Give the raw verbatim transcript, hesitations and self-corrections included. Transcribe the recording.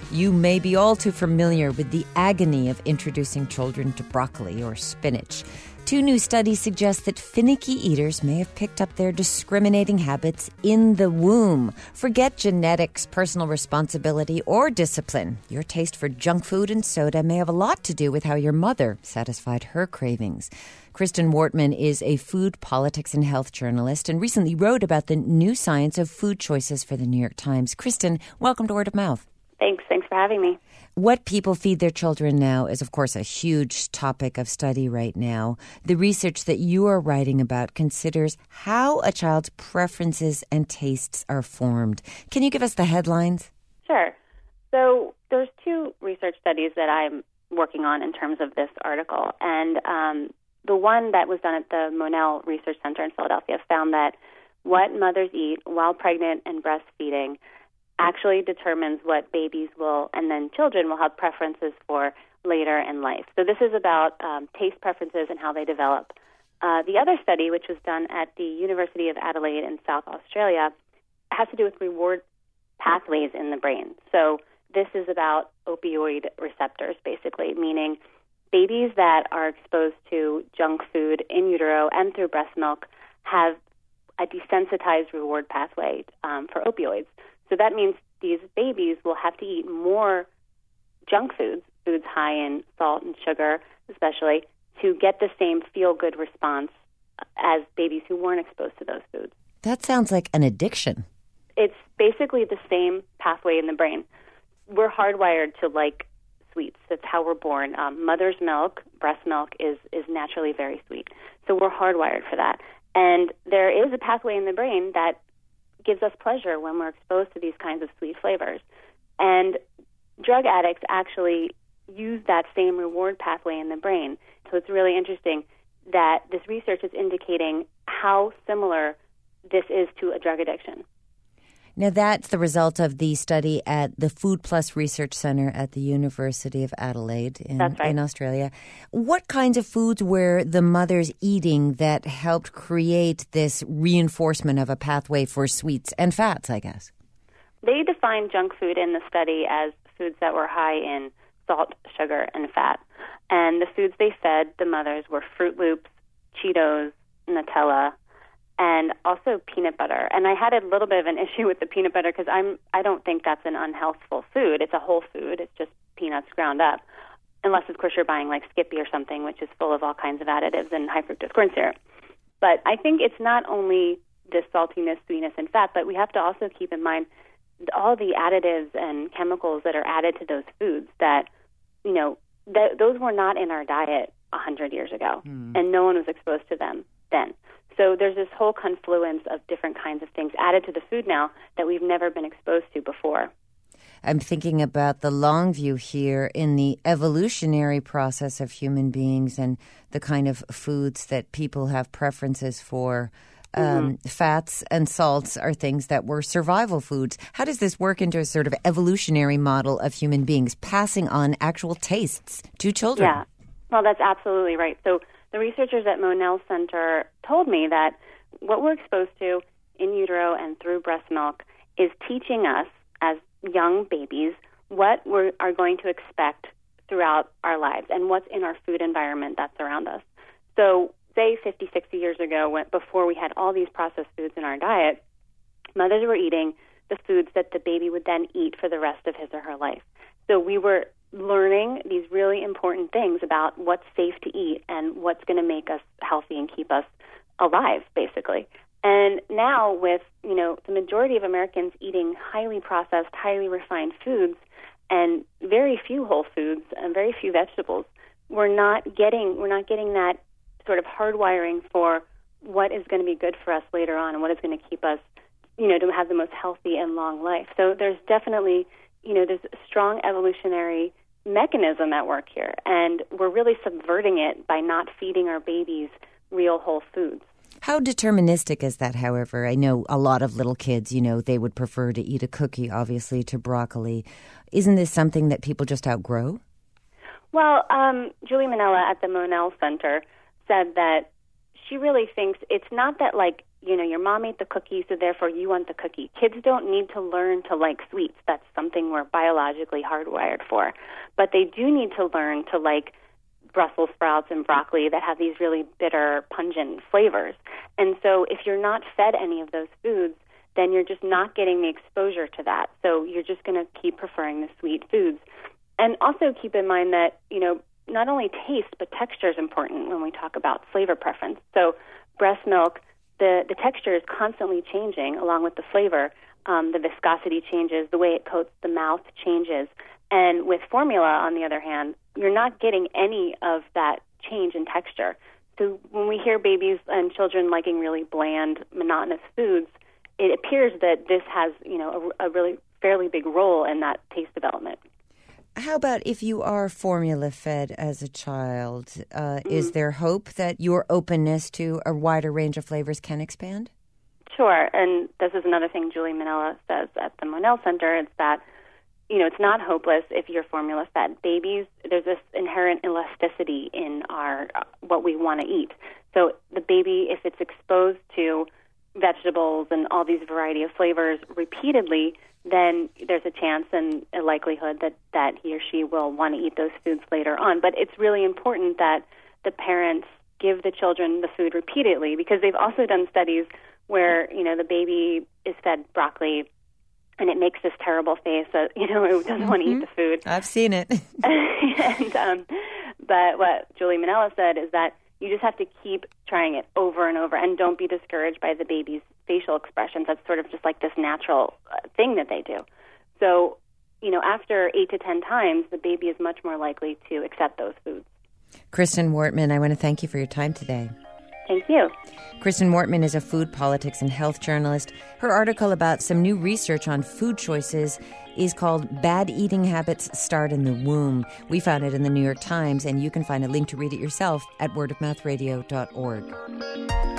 You may be all too familiar with the agony of introducing children to broccoli or spinach. Two new studies suggest that finicky eaters may have picked up their discriminating habits in the womb. Forget genetics, personal responsibility, or discipline. Your taste for junk food and soda may have a lot to do with how your mother satisfied her cravings. Kristen Wortman is a food, politics, and health journalist and recently wrote about the new science of food choices for the New York Times. Kristen, welcome to Word of Mouth. Thanks. Thanks for having me. What people feed their children now is, of course, a huge topic of study right now. The research that you are writing about considers how a child's preferences and tastes are formed. Can you give us the headlines? Sure. So there's two research studies that I'm working on in terms of this article. And um, the one that was done at the Monell Research Center in Philadelphia found that what mothers eat while pregnant and breastfeeding actually determines what babies will, and then children will have preferences for later in life. So this is about um, taste preferences and how they develop. Uh, the other study, which was done at the University of Adelaide in South Australia, has to do with reward pathways in the brain. So this is about opioid receptors, basically, meaning babies that are exposed to junk food in utero and through breast milk have a desensitized reward pathway um, for opioids. So that means these babies will have to eat more junk foods, foods high in salt and sugar especially, to get the same feel-good response as babies who weren't exposed to those foods. That sounds like an addiction. It's basically the same pathway in the brain. We're hardwired to like sweets. That's how we're born. Um, mother's milk, breast milk, is, is naturally very sweet. So we're hardwired for that. And there is a pathway in the brain that gives us pleasure when we're exposed to these kinds of sweet flavors. And drug addicts actually use that same reward pathway in the brain. So it's really interesting that this research is indicating how similar this is to a drug addiction. Now, that's the result of the study at the Food Plus Research Center at the University of Adelaide in, That's right. in Australia. What kinds of foods were the mothers eating that helped create this reinforcement of a pathway for sweets and fats, I guess? They defined junk food in the study as foods that were high in salt, sugar, and fat. And the foods they fed the mothers were Fruit Loops, Cheetos, Nutella, and also peanut butter. And I had a little bit of an issue with the peanut butter because I'm I don't think that's an unhealthful food. It's a whole food. It's just peanuts ground up, unless of course you're buying like Skippy or something, which is full of all kinds of additives and high fructose corn syrup. But I think it's not only the saltiness, sweetness, and fat, but we have to also keep in mind all the additives and chemicals that are added to those foods that, you know, th- those were not in our diet one hundred years ago, mm. and no one was exposed to them then. So there's this whole confluence of different kinds of things added to the food now that we've never been exposed to before. I'm thinking about the long view here in the evolutionary process of human beings and the kind of foods that people have preferences for. Um, mm-hmm. Fats and salts are things that were survival foods. How does this work into a sort of evolutionary model of human beings passing on actual tastes to children? Yeah, well, that's absolutely right. So the researchers at Monell Center told me that what we're exposed to in utero and through breast milk is teaching us as young babies what we are going to expect throughout our lives and what's in our food environment that's around us. So say fifty, sixty years ago, when, before we had all these processed foods in our diet, mothers were eating the foods that the baby would then eat for the rest of his or her life. So we were learning these really important things about what's safe to eat and what's going to make us healthy and keep us alive, basically. And now with, you know, the majority of Americans eating highly processed, highly refined foods and very few whole foods and very few vegetables, we're not getting we're not getting that sort of hardwiring for what is going to be good for us later on and what is going to keep us, you know, to have the most healthy and long life. So there's definitely, you know, there's a strong evolutionary mechanism at work here, and we're really subverting it by not feeding our babies real whole foods. How deterministic is that, however? I know a lot of little kids, you know, they would prefer to eat a cookie, obviously, to broccoli. Isn't this something that people just outgrow? Well, um, Julie Minella at the Monell Center said that she really thinks it's not that, like, you know, your mom ate the cookie, so therefore you want the cookie. Kids don't need to learn to like sweets. That's something we're biologically hardwired for. But they do need to learn to like Brussels sprouts and broccoli that have these really bitter, pungent flavors. And so if you're not fed any of those foods, then you're just not getting the exposure to that. So you're just going to keep preferring the sweet foods. And also keep in mind that, you know, not only taste, but texture is important when we talk about flavor preference. So breast milk, the, the texture is constantly changing along with the flavor. Um, the viscosity changes, the way it coats the mouth changes. And with formula, on the other hand, you're not getting any of that change in texture. So when we hear babies and children liking really bland, monotonous foods, it appears that this has, you know, a, a really fairly big role in that taste development. How about if you are formula fed as a child? Uh, mm-hmm. Is there hope that your openness to a wider range of flavors can expand? Sure, and this is another thing Julie Minnella says at the Monell Center. It's that, you know, it's not hopeless if you're formula fed. Babies, there's this inherent elasticity in our uh, what we want to eat. So the baby, if it's exposed to vegetables and all these variety of flavors repeatedly, then there's a chance and a likelihood that, that he or she will want to eat those foods later on. But it's really important that the parents give the children the food repeatedly, because they've also done studies where, you know, the baby is fed broccoli and it makes this terrible face that, you know, it doesn't mm-hmm. want to eat the food. I've seen it. and um, But what Julie Minnella said is that you just have to keep trying it over and over, and don't be discouraged by the baby's facial expressions. That's sort of just like this natural uh, thing that they do. So, you know, after eight to ten times, the baby is much more likely to accept those foods. Kristen Wortman, I want to thank you for your time today. Thank you. Kristen Wortman is a food, politics, and health journalist. Her article about some new research on food choices is called Bad Eating Habits Start in the Womb. We found it in the New York Times, and you can find a link to read it yourself at word of mouth radio dot org.